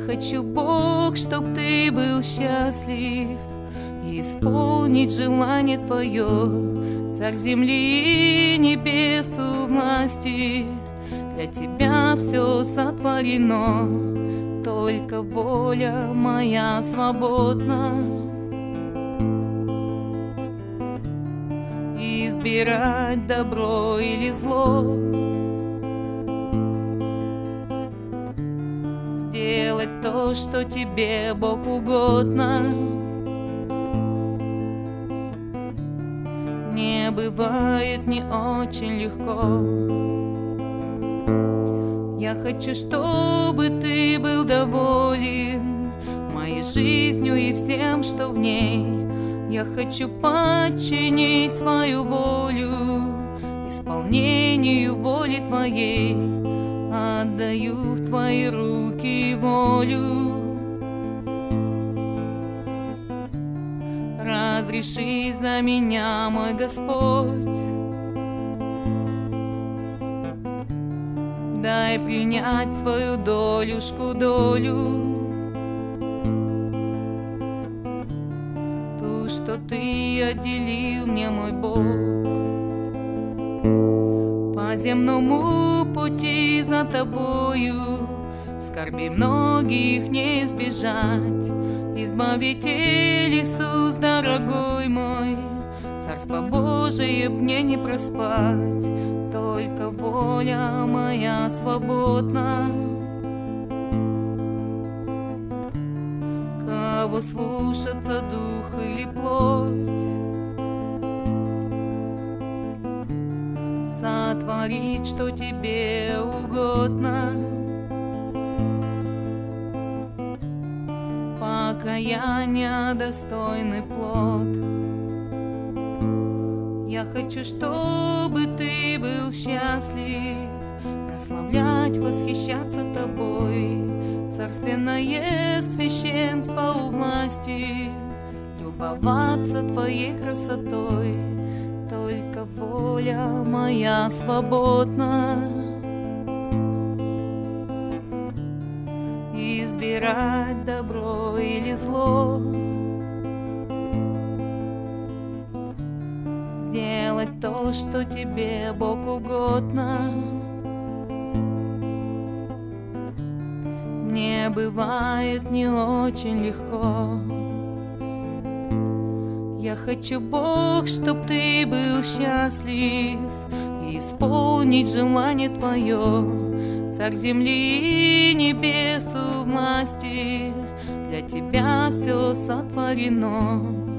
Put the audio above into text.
хочу, Бог, чтоб ты был счастлив и исполнить желание твое, Царь земли и небес у власти. Для тебя все сотворено, только воля моя свободна. Избирать добро или зло, сделать то, что тебе, Бог, угодно. Не бывает не очень легко. Я хочу, чтобы ты был доволен моей жизнью и всем, что в ней. Я хочу подчинить свою волю исполнению воли твоей. Отдаю в твои руки волю. Разреши за меня, мой Господь. Дай принять свою долю, ту, что ты отделил мне, мой Бог. По земному пути за тобою скорби многих не избежать. Избавитель Иисус, дорогой мой, Царство Божие мне не проспать. Только воля моя свободна. Кого слушаться, дух или плоть, сотворить, что тебе угодно. Покаяние достойный плод. Я хочу, чтобы ты был счастлив, прославлять, восхищаться тобой. Царственное священство у власти, любоваться твоей красотой. Только воля моя свободна. Избирать добро или зло, сделать то, что тебе, Бог, угодно. Мне бывает не очень легко. Я хочу, Бог, чтоб ты был счастлив и исполнить желание твое, Царь земли и небес у власти. Для тебя все сотворено,